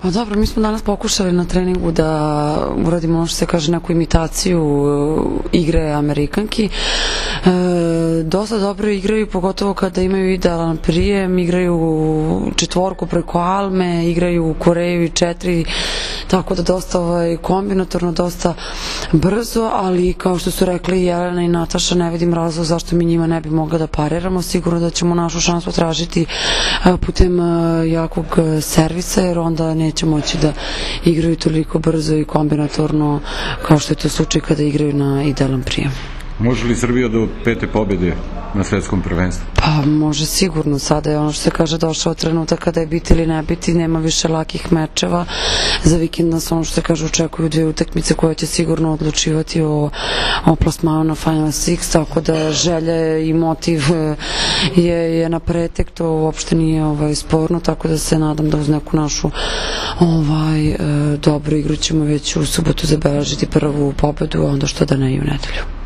Pa dobro, mi smo danas pokušali na treningu da uradimo ono što se kaže neku imitaciju igre Amerikanki. Dosta dobro igraju, pogotovo kada imaju idealan prijem, igraju četvorku preko Alme, igraju u Koreju i 4, tako da dosta kombinatorno, dosta brzo, ali kao što su rekli Jelena i Nataša, ne vidim razlog zašto mi njima ne bi mogla da pariramo. Sigurno da ćemo našu šansu tražiti putem jakog servisa, jer onda neće moći da igraju toliko brzo i kombinatorno kao što je to slučaj kada igraju na idealan prijem. Može li Srbija do 5. pobjede na svetskom prvenstvu? Pa može sigurno, sada je ono što se kaže došao trenutak kada je biti ili ne biti, nema više lakih mečeva, za vikend nas ono što se kaže očekuju 2 utakmice koje će sigurno odlučivati o plasmanu na Final Six, tako da želja i motiv je na pretek, to uopšte nije sporno, tako da se nadam da uz neku našu dobru igru ćemo već u subotu zabeležiti prvu pobedu, a onda što da ne i u nedelju.